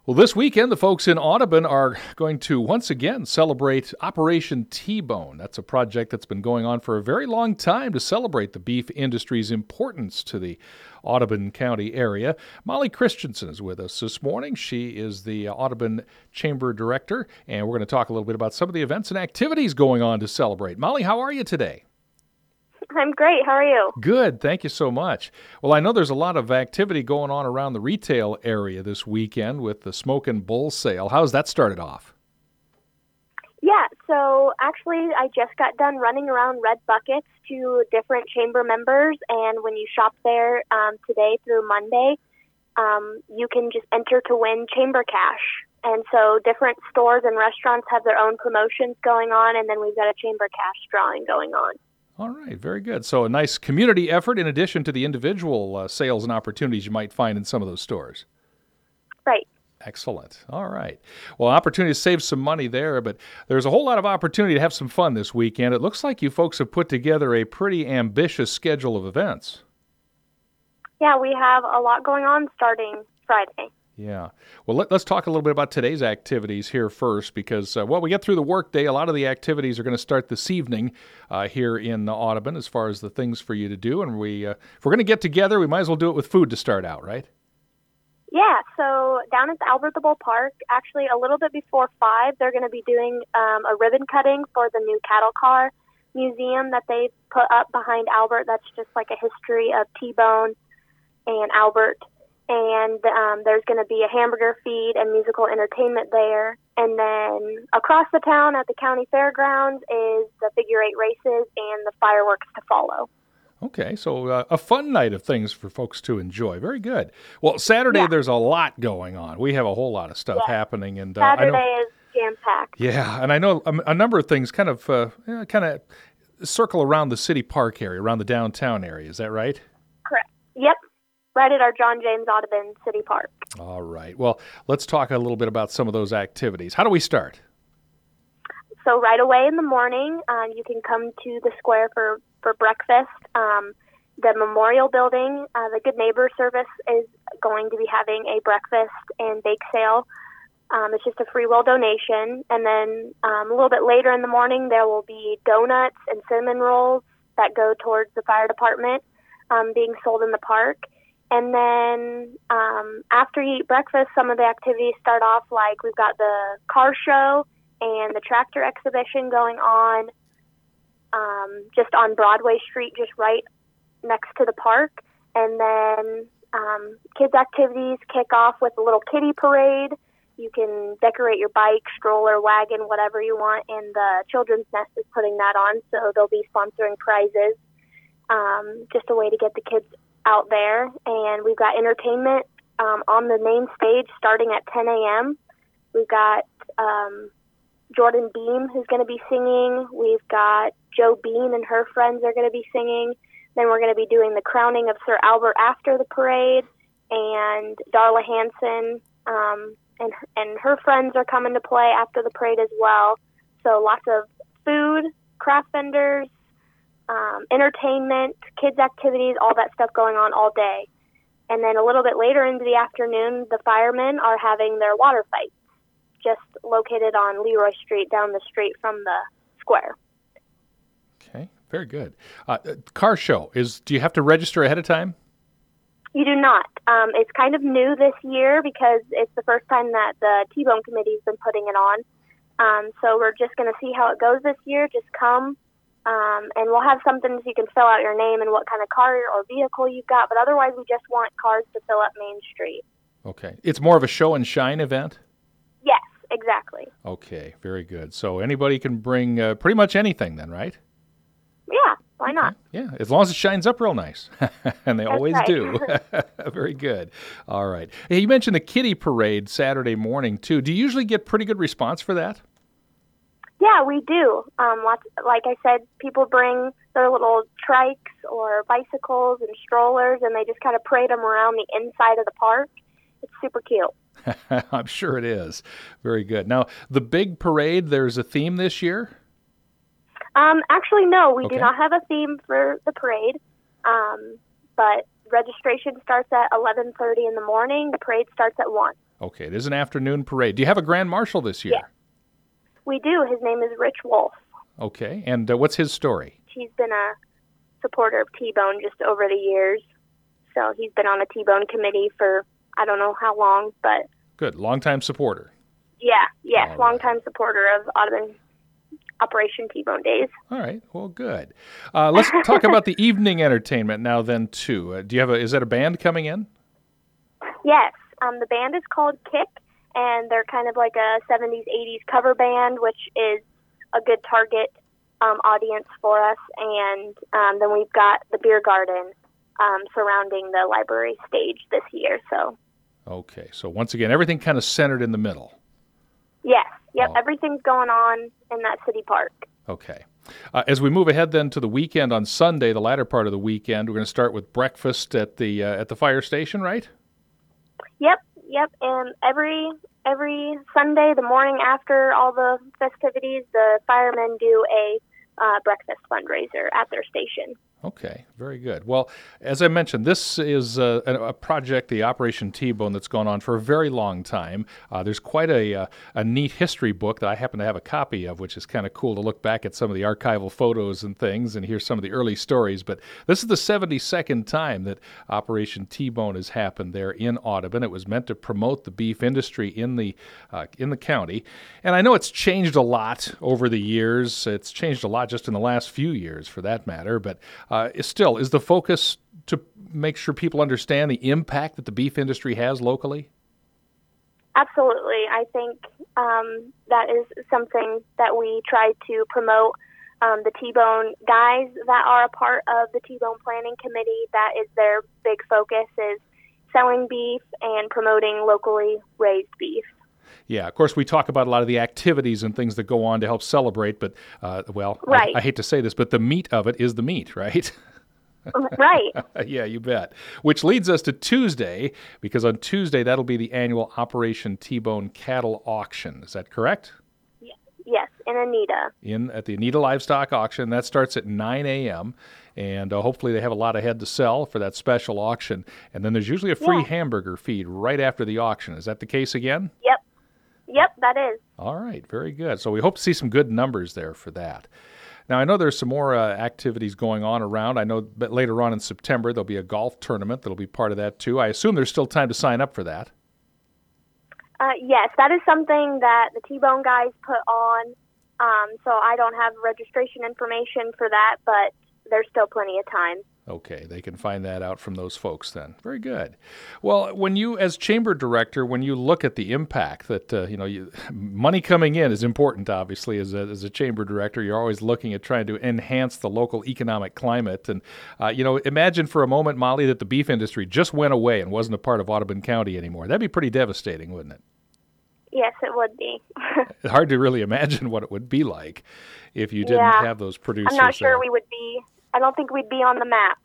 Well, this weekend, the folks in Audubon are going to once again celebrate Operation T-Bone. That's a project that's been going on for a very long time to celebrate the beef industry's importance to the Audubon County area. Molly Christensen is with us this morning. She is the Audubon Chamber Director, and we're going to talk a little bit about some of the events and activities going on to celebrate. Molly, how are you today? I'm great. How are you? Good. Thank you so much. Well, I know there's a lot of activity going on around the retail area this weekend with the Smokin' Bull sale. How's that started off? Yeah, so actually I just got done running around red buckets to different chamber members, and when you shop there today through Monday, you can just enter to win chamber cash. And so different stores and restaurants have their own promotions going on, and then we've got a chamber cash drawing going on. All right, very good. So a nice community effort in addition to the individual sales and opportunities you might find in some of those stores. Right. Excellent. All right. Well, opportunity to save some money there, but there's a whole lot of opportunity to have some fun this weekend. It looks like you folks have put together a pretty ambitious schedule of events. Yeah, we have a lot going on starting Friday. Yeah. Well, let's talk a little bit about today's activities here first because, we get through the workday. A lot of the activities are going to start this evening here in Audubon as far as the things for you to do. And if we're going to get together, we might as well do it with food to start out, right? Yeah, so down at the Albert the Bull Park, actually a little bit before 5, they're going to be doing a ribbon cutting for the new cattle car museum that they put up behind Albert. That's just like a history of T-Bone and Albert. And there's going to be a hamburger feed and musical entertainment there. And then across the town at the county fairgrounds is the figure 8 races and the fireworks to follow. Okay, so a fun night of things for folks to enjoy. Very good. Well, Saturday There's a lot going on. We have a whole lot of stuff happening, and Saturday is jam-packed. Yeah, and I know a number of things kind of circle around the city park area, around the downtown area. Is that right? Correct. Yep. Right at our John James Audubon City Park. All right. Well, let's talk a little bit about some of those activities. How do we start? So right away in the morning, you can come to the square for breakfast. The Memorial Building, the Good Neighbor Service is going to be having a breakfast and bake sale. It's just a free will donation. And then a little bit later in the morning, there will be donuts and cinnamon rolls that go towards the fire department being sold in the park. And then after you eat breakfast, some of the activities start off like we've got the car show and the tractor exhibition going on just on Broadway Street, just right next to the park. And then kids' activities kick off with a little kiddie parade. You can decorate your bike, stroller, wagon, whatever you want, and the Children's Nest is putting that on, so they'll be sponsoring prizes. Just a way to get the kids out there. And we've got entertainment on the main stage starting at 10 a.m. We've got Jordan Beam, who's going to be singing. We've got Joe Bean and her friends are going to be singing. Then we're going to be doing the crowning of Sir Albert after the parade. And Darla Hansen and her friends are coming to play after the parade as well. So lots of food, craft vendors, entertainment, kids' activities, all that stuff going on all day. And then a little bit later into the afternoon, the firemen are having their water fight, just located on Leroy Street, down the street from the square. Okay, very good. Car show, do you have to register ahead of time? You do not. It's kind of new this year because it's the first time that the T-Bone Committee's been putting it on. So we're just going to see how it goes this year. Just come. And we'll have something so you can fill out your name and what kind of car or vehicle you've got. But otherwise, we just want cars to fill up Main Street. Okay. It's more of a show and shine event? Yes, exactly. Okay, very good. So anybody can bring pretty much anything then, right? Yeah, why not? Yeah, as long as it shines up real nice. And they That's always right. do. Very good. All right. Hey, you mentioned the kiddie parade Saturday morning, too. Do you usually get pretty good response for that? Yeah, we do. Like I said, people bring their little trikes or bicycles and strollers, and they just kind of parade them around the inside of the park. It's super cute. I'm sure it is. Very good. Now, the big parade, there's a theme this year? Actually, no. We do not have a theme for the parade, but registration starts at 11:30 in the morning. The parade starts at 1. Okay, it is an afternoon parade. Do you have a grand marshal this year? Yeah, we do. His name is Rich Wolf. Okay, and what's his story? He's been a supporter of T-Bone just over the years. So he's been on the T-Bone committee for I don't know how long, but... Good, longtime supporter. Yes, longtime supporter of Audubon Operation T-Bone Days. All right, well, good. Let's talk about the evening entertainment now then, too. Is that a band coming in? Yes, the band is called Kick, and they're kind of like a 70s, 80s cover band, which is a good target audience for us. And then we've got the beer garden surrounding the library stage this year. So. Okay, so once again, everything kind of centered in the middle. Yes, everything's going on in that city park. Okay. As we move ahead then to the weekend on Sunday, the latter part of the weekend, we're going to start with breakfast at the fire station, right? Yep. And every Sunday, the morning after all the festivities, the firemen do a breakfast fundraiser at their station. Okay, very good. Well, as I mentioned, this is a project, the Operation T-Bone, that's gone on for a very long time. There's quite a neat history book that I happen to have a copy of, which is kind of cool to look back at some of the archival photos and things and hear some of the early stories. But this is the 72nd time that Operation T-Bone has happened there in Audubon. It was meant to promote the beef industry in the county. And I know it's changed a lot over the years. It's changed a lot just in the last few years, for that matter. But still, is the focus to make sure people understand the impact that the beef industry has locally? Absolutely. I think that is something that we try to promote. The T-Bone guys that are a part of the T-Bone Planning Committee, that is their big focus, is selling beef and promoting locally raised beef. Yeah, of course, we talk about a lot of the activities and things that go on to help celebrate, but, right. I hate to say this, but the meat of it is the meat, right? Right. Yeah, you bet. Which leads us to Tuesday, because on Tuesday, that'll be the annual Operation T-Bone Cattle Auction. Is that correct? Yes, in Anita. At the Anita Livestock Auction. That starts at 9 a.m., and hopefully they have a lot ahead to sell for that special auction. And then there's usually a free hamburger feed right after the auction. Is that the case again? Yep, that is. All right, very good. So we hope to see some good numbers there for that. Now, I know there's some more activities going on around. I know later on in September there'll be a golf tournament that'll be part of that too. I assume there's still time to sign up for that. Yes, that is something that the T-Bone guys put on. So I don't have registration information for that, but there's still plenty of time. Okay, they can find that out from those folks then. Very good. Well, when you, as chamber director, when you look at the impact that, money coming in is important, obviously, as a chamber director. You're always looking at trying to enhance the local economic climate. And, imagine for a moment, Molly, that the beef industry just went away and wasn't a part of Audubon County anymore. That'd be pretty devastating, wouldn't it? Yes, it would be. It's hard to really imagine what it would be like if you didn't have those producers. I'm not sure we would be. I don't think we'd be on the map.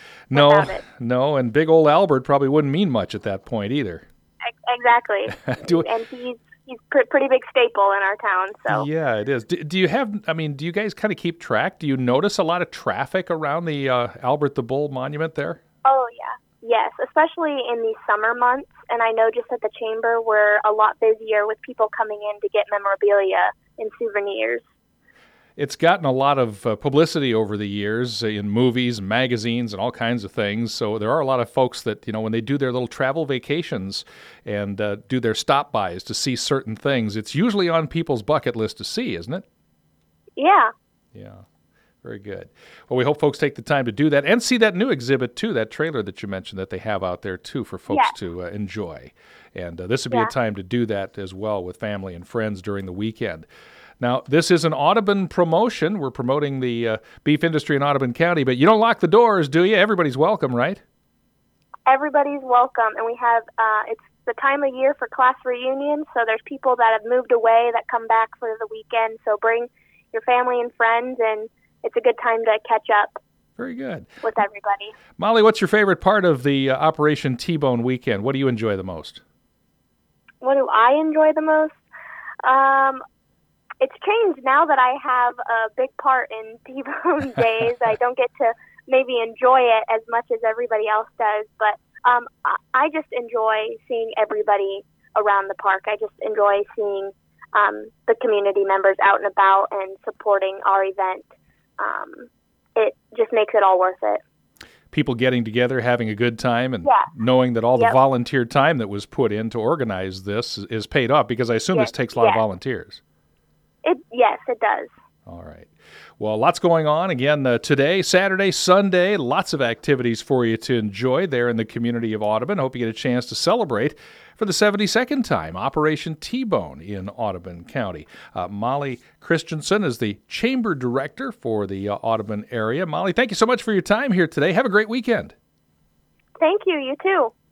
No, and big old Albert probably wouldn't mean much at that point either. Exactly. And he's pretty big staple in our town. So yeah, it is. Do you guys kind of keep track? Do you notice a lot of traffic around the Albert the Bull monument there? Oh yeah, yes, especially in these summer months. And I know just at the chamber we're a lot busier with people coming in to get memorabilia and souvenirs. It's gotten a lot of publicity over the years in movies, magazines, and all kinds of things. So there are a lot of folks that, when they do their little travel vacations and do their stop-bys to see certain things, it's usually on people's bucket list to see, isn't it? Yeah. Yeah. Very good. Well, we hope folks take the time to do that and see that new exhibit, too, that trailer that you mentioned that they have out there, too, for folks to enjoy. And this would be a time to do that as well with family and friends during the weekend. Now, this is an Audubon promotion. We're promoting the beef industry in Audubon County, but you don't lock the doors, do you? Everybody's welcome, right? Everybody's welcome, and we have it's the time of year for class reunions, so there's people that have moved away that come back for the weekend, so bring your family and friends, and it's a good time to catch up. Very good. With everybody. Molly, what's your favorite part of the Operation T-Bone weekend? What do you enjoy the most? What do I enjoy the most? It's changed now that I have a big part in T-Bone Days. I don't get to maybe enjoy it as much as everybody else does, but I just enjoy seeing everybody around the park. I just enjoy seeing the community members out and about and supporting our event. It just makes it all worth it. People getting together, having a good time, and Yeah. knowing that all the Yep. volunteer time that was put in to organize this is paid off, because I assume this takes a lot of volunteers. Yes, it does. All right. Well, lots going on. Again, today, Saturday, Sunday, lots of activities for you to enjoy there in the community of Audubon. Hope you get a chance to celebrate for the 72nd time Operation T-Bone in Audubon County. Molly Christensen is the Chamber Director for the Audubon area. Molly, thank you so much for your time here today. Have a great weekend. Thank you. You too.